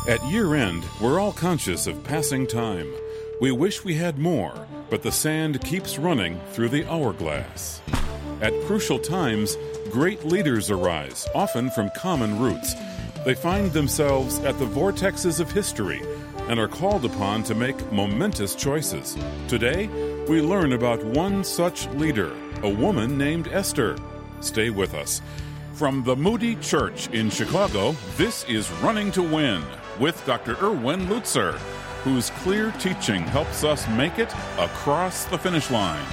At year-end, we're all conscious of passing time. We wish we had more, but the sand keeps running through the hourglass. At crucial times, great leaders arise, often from common roots. They find themselves at the vortexes of history and are called upon to make momentous choices. Today, we learn about one such leader, a woman named Esther. Stay with us. From the Moody Church in Chicago, this is Running to Win with Dr. Erwin Lutzer, whose clear teaching helps us make it across the finish line.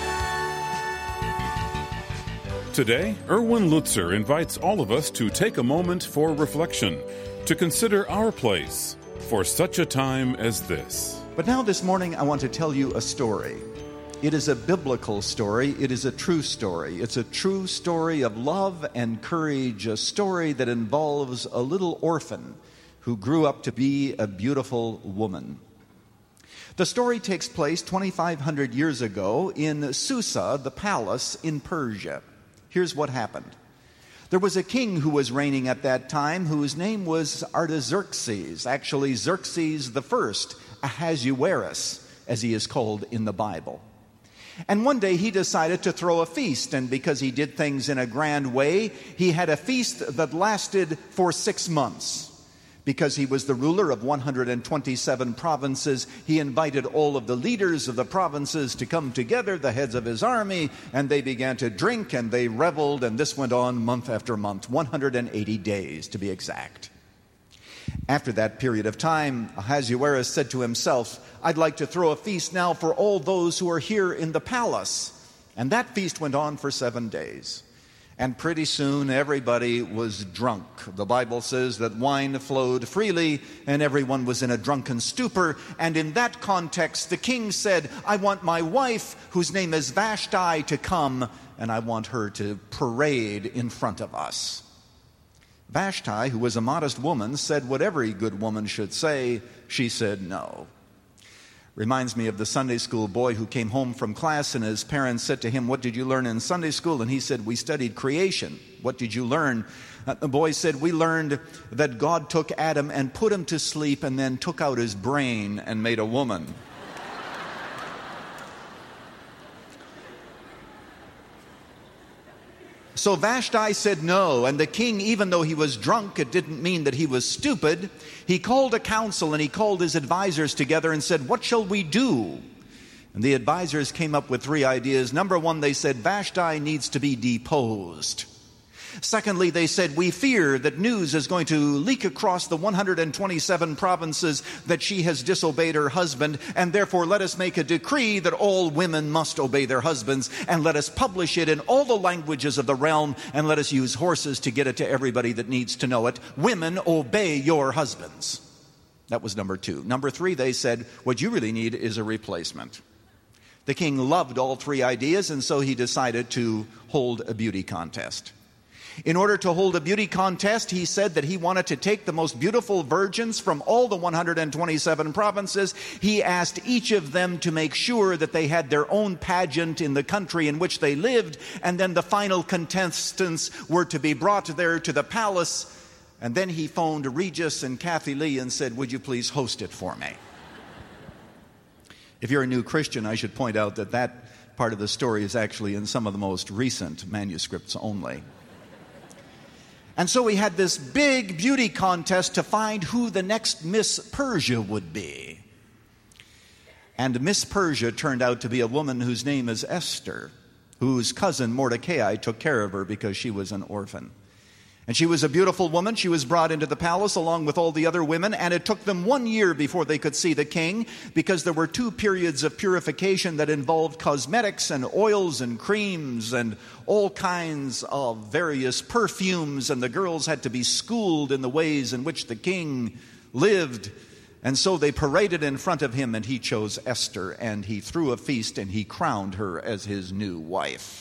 Today, Erwin Lutzer invites all of us to take a moment for reflection, to consider our place for such a time as this. But now this morning I want to tell you a story. It is a biblical story. It is a true story. It's a true story of love and courage, a story that involves a little orphan who grew up to be a beautiful woman. The story takes place 2,500 years ago in Susa, the palace in Persia. Here's what happened. There was a king who was reigning at that time whose name was Artaxerxes, actually Xerxes I, Ahasuerus, as he is called in the Bible. And one day he decided to throw a feast, and because he did things in a grand way, he had a feast that lasted for 6 months. Because he was the ruler of 127 provinces, he invited all of the leaders of the provinces to come together, the heads of his army, and they began to drink and they reveled, and this went on month after month, 180 days to be exact. After that period of time, Ahasuerus said to himself, I'd like to throw a feast now for all those who are here in the palace. And that feast went on for 7 days. And pretty soon everybody was drunk. The Bible says that wine flowed freely and everyone was in a drunken stupor. And in that context, the king said, I want my wife, whose name is Vashti, to come, and I want her to parade in front of us. Vashti, who was a modest woman, said what every good woman should say. She said no. Reminds me of the Sunday school boy who came home from class and his parents said to him, what did you learn in Sunday school? And he said, we studied creation. What did you learn? The boy said, we learned that God took Adam and put him to sleep and then took out his brain and made a woman. So Vashti said no, and the king, even though he was drunk, it didn't mean that he was stupid. He called a council and he called his advisors together and said, what shall we do? And the advisors came up with 3 ideas. Number 1, they said, Vashti needs to be deposed. Secondly, they said, we fear that news is going to leak across the 127 provinces that she has disobeyed her husband, and therefore let us make a decree that all women must obey their husbands, and let us publish it in all the languages of the realm, and let us use horses to get it to everybody that needs to know it. Women, obey your husbands. That was number 2. Number 3, they said, what you really need is a replacement. The king loved all 3 ideas, and so he decided to hold a beauty contest. In order to hold a beauty contest, he said that he wanted to take the most beautiful virgins from all the 127 provinces. He asked each of them to make sure that they had their own pageant in the country in which they lived, and then the final contestants were to be brought there to the palace. And then he phoned Regis and Kathy Lee and said, would you please host it for me? If you're a new Christian, I should point out that that part of the story is actually in some of the most recent manuscripts only. And so we had this big beauty contest to find who the next Miss Persia would be. And Miss Persia turned out to be a woman whose name is Esther, whose cousin Mordecai took care of her because she was an orphan. And she was a beautiful woman. She was brought into the palace along with all the other women, and it took them 1 year before they could see the king, because there were 2 periods of purification that involved cosmetics and oils and creams and all kinds of various perfumes, and the girls had to be schooled in the ways in which the king lived. And so they paraded in front of him, and he chose Esther, and he threw a feast, and he crowned her as his new wife.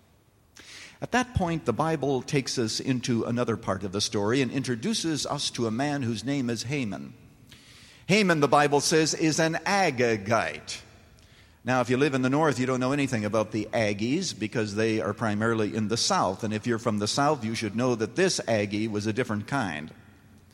At that point, the Bible takes us into another part of the story and introduces us to a man whose name is Haman. Haman, the Bible says, is an Agagite. Now, if you live in the north, you don't know anything about the Aggies because they are primarily in the south. And if you're from the south, you should know that this Aggie was a different kind.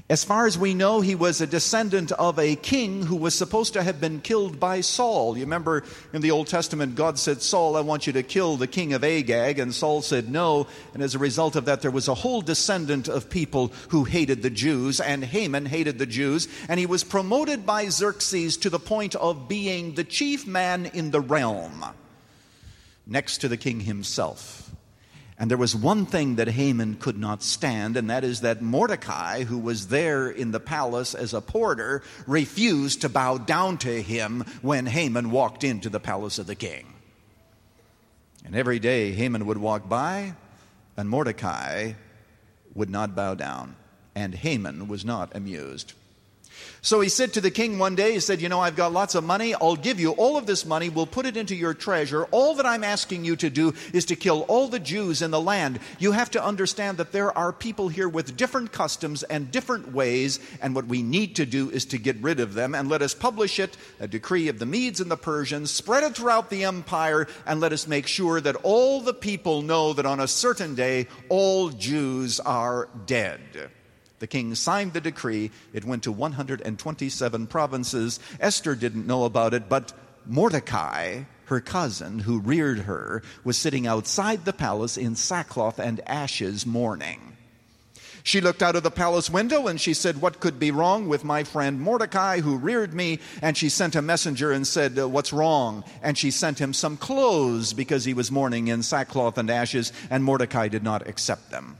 As far as we know, he was a descendant of a king who was supposed to have been killed by Saul. You remember in the Old Testament, God said, Saul, I want you to kill the king of Agag. And Saul said no. And as a result of that, there was a whole descendant of people who hated the Jews. And Haman hated the Jews. And he was promoted by Xerxes to the point of being the chief man in the realm, next to the king himself. And there was one thing that Haman could not stand, and that is that Mordecai, who was there in the palace as a porter, refused to bow down to him when Haman walked into the palace of the king. And every day Haman would walk by, and Mordecai would not bow down. And Haman was not amused. So he said to the king one day, he said, I've got lots of money. I'll give you all of this money. We'll put it into your treasure. All that I'm asking you to do is to kill all the Jews in the land. You have to understand that there are people here with different customs and different ways, and what we need to do is to get rid of them, and let us publish it, a decree of the Medes and the Persians, spread it throughout the empire, and let us make sure that all the people know that on a certain day, all Jews are dead. The king signed the decree. It went to 127 provinces. Esther didn't know about it, but Mordecai, her cousin, who reared her, was sitting outside the palace in sackcloth and ashes mourning. She looked out of the palace window and she said, what could be wrong with my friend Mordecai who reared me? And she sent a messenger and said, what's wrong? And she sent him some clothes because he was mourning in sackcloth and ashes, and Mordecai did not accept them.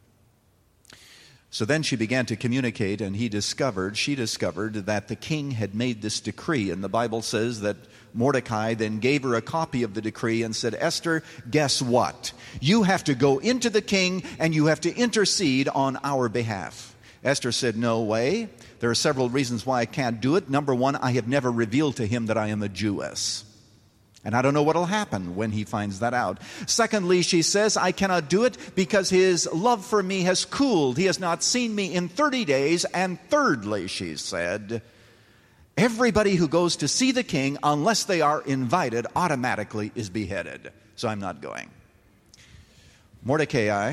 So then she began to communicate, and she discovered that the king had made this decree. And the Bible says that Mordecai then gave her a copy of the decree and said, Esther, guess what? You have to go into the king and you have to intercede on our behalf. Esther said, no way. There are several reasons why I can't do it. Number one, I have never revealed to him that I am a Jewess. And I don't know what will happen when he finds that out. Secondly, she says, I cannot do it because his love for me has cooled. He has not seen me in 30 days. And thirdly, she said, everybody who goes to see the king, unless they are invited, automatically is beheaded. So I'm not going. Mordecai,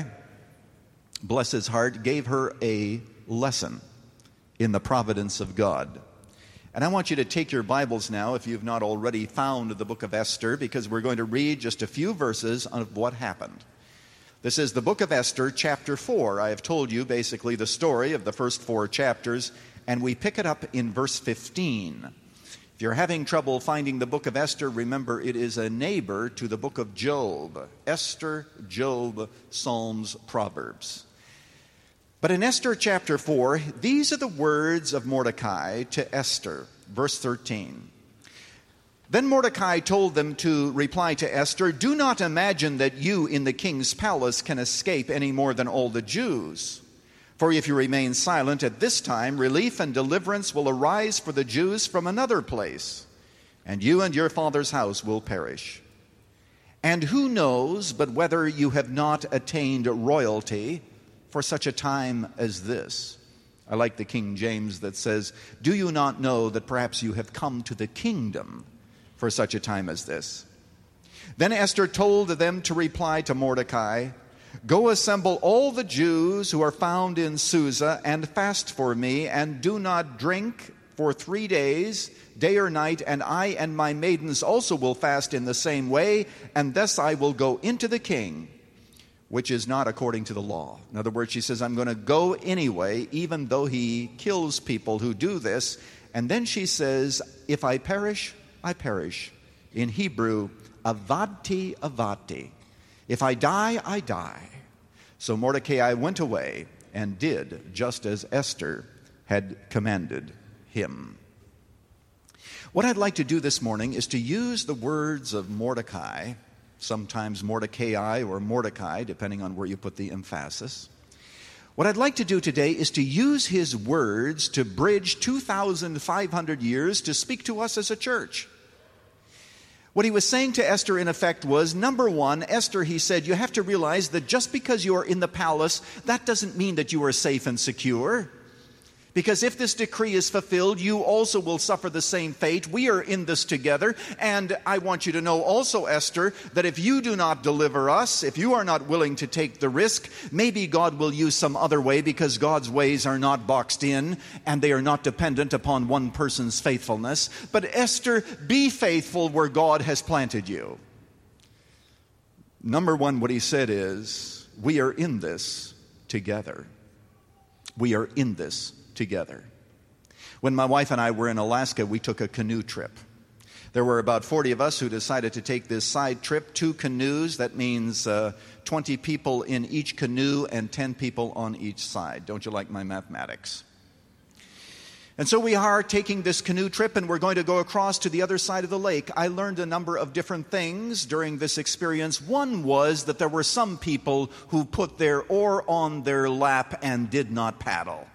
bless his heart, gave her a lesson in the providence of God. And I want you to take your Bibles now, if you've not already found the book of Esther, because we're going to read just a few verses of what happened. This is the book of Esther, chapter 4. I have told you basically the story of the first 4 chapters, and we pick it up in verse 15. If you're having trouble finding the book of Esther, remember it is a neighbor to the book of Job. Esther, Job, Psalms, Proverbs. But in Esther chapter 4, these are the words of Mordecai to Esther, verse 13. Then Mordecai told them to reply to Esther, do not imagine that you in the king's palace can escape any more than all the Jews. For if you remain silent at this time, relief and deliverance will arise for the Jews from another place, and you and your father's house will perish. And who knows but whether you have not attained royalty for such a time as this? I like the King James that says, do you not know that perhaps you have come to the kingdom for such a time as this? Then Esther told them to reply to Mordecai, go assemble all the Jews who are found in Susa and fast for me, and do not drink for 3 days, day or night, and I and my maidens also will fast in the same way, and thus I will go into the king, which is not according to the law. In other words, she says, I'm going to go anyway, even though he kills people who do this. And then she says, if I perish, I perish. In Hebrew, avati, avati. If I die, I die. So Mordecai went away and did just as Esther had commanded him. What I'd like to do this morning is to use the words of Mordecai, sometimes Mordecai or Mordecai, depending on where you put the emphasis. What I'd like to do today is to use his words to bridge 2,500 years to speak to us as a church. What he was saying to Esther, in effect, was, number one, Esther, he said, you have to realize that just because you are in the palace, that doesn't mean that you are safe and secure. Because if this decree is fulfilled, you also will suffer the same fate. We are in this together. And I want you to know also, Esther, that if you do not deliver us, if you are not willing to take the risk, maybe God will use some other way, because God's ways are not boxed in and they are not dependent upon one person's faithfulness. But Esther, be faithful where God has planted you. Number one, what he said is, we are in this together. We are in this together. When my wife and I were in Alaska, we took a canoe trip. There were about 40 of us who decided to take this side trip, 2 canoes. That means 20 people in each canoe and 10 people on each side. Don't you like my mathematics? And so we are taking this canoe trip, and we're going to go across to the other side of the lake. I learned a number of different things during this experience. One was that there were some people who put their oar on their lap and did not paddle.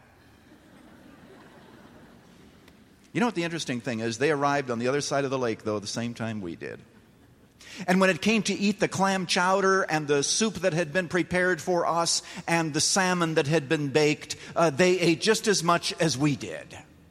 You know what the interesting thing is? They arrived on the other side of the lake, though, the same time we did. And when it came to eat the clam chowder and the soup that had been prepared for us and the salmon that had been baked, they ate just as much as we did.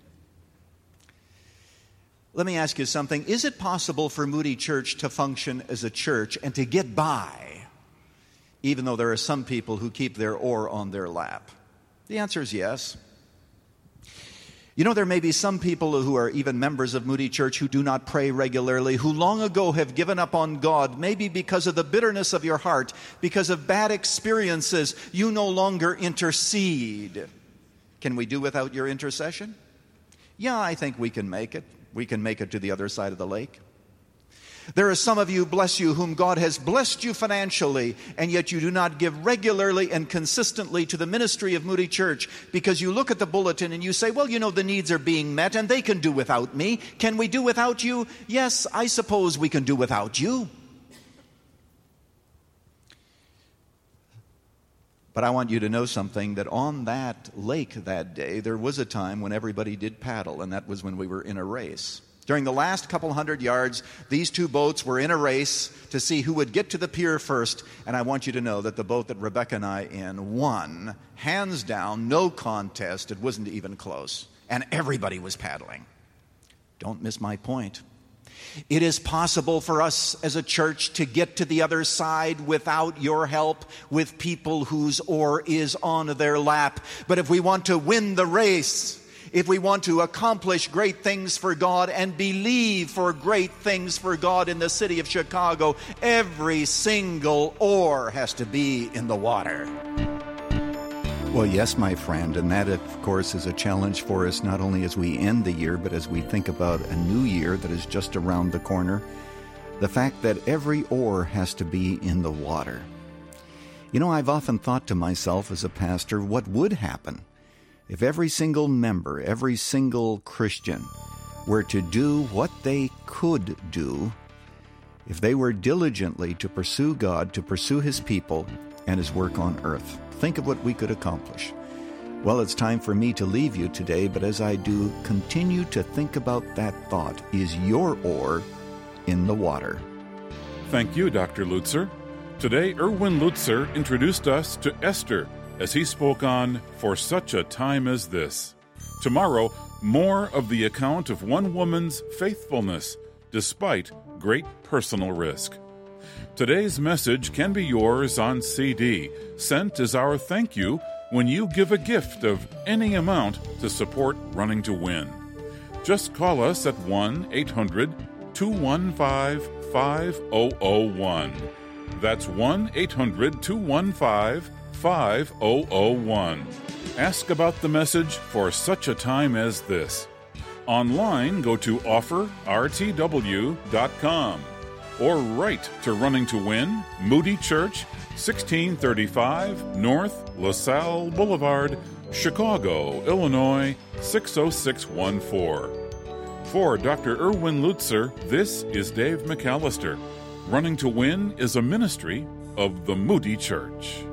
Let me ask you something. Is it possible for Moody Church to function as a church and to get by, even though there are some people who keep their oar on their lap? The answer is yes. You know, there may be some people who are even members of Moody Church who do not pray regularly, who long ago have given up on God, maybe because of the bitterness of your heart, because of bad experiences. You no longer intercede. Can we do without your intercession? Yeah, I think we can make it. We can make it to the other side of the lake. There are some of you, bless you, whom God has blessed you financially, and yet you do not give regularly and consistently to the ministry of Moody Church, because you look at the bulletin and you say, well, you know, the needs are being met and they can do without me. Can we do without you? Yes, I suppose we can do without you. But I want you to know something, that on that lake that day, there was a time when everybody did paddle, and that was when we were in a race. During the last couple hundred yards, these 2 boats were in a race to see who would get to the pier first. And I want you to know that the boat that Rebecca and I in won, hands down, no contest. It wasn't even close. And everybody was paddling. Don't miss my point. It is possible for us as a church to get to the other side without your help, with people whose oar is on their lap. But if we want to win the race, if we want to accomplish great things for God and believe for great things for God in the city of Chicago, every single oar has to be in the water. Well, yes, my friend, and that, of course, is a challenge for us not only as we end the year, but as we think about a new year that is just around the corner. The fact that every oar has to be in the water. You know, I've often thought to myself as a pastor, what would happen if every single member, every single Christian were to do what they could do, if they were diligently to pursue God, to pursue His people and His work on earth. Think of what we could accomplish. Well, it's time for me to leave you today, but as I do, continue to think about that thought. Is your oar in the water? Thank you, Dr. Lutzer. Today, Erwin Lutzer introduced us to Esther as he spoke on For Such a Time as This. Tomorrow, more of the account of one woman's faithfulness despite great personal risk. Today's message can be yours on CD, sent as our thank you when you give a gift of any amount to support Running to Win. Just call us at 1-800-215-5001. That's 1-800-215-5001. Ask about the message For Such a Time as This. Online, go to offerrtw.com or write to Running to Win, Moody Church, 1635 North LaSalle Boulevard, Chicago, Illinois, 60614. For Dr. Erwin Lutzer, this is Dave McAllister. Running to Win is a ministry of the Moody Church.